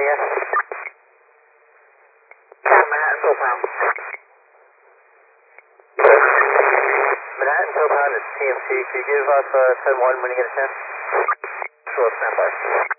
yet? Manhattan Philpound. Manhattan Philpound is TMC. Could you give us 10-1 when you get a chance? Sure, standby.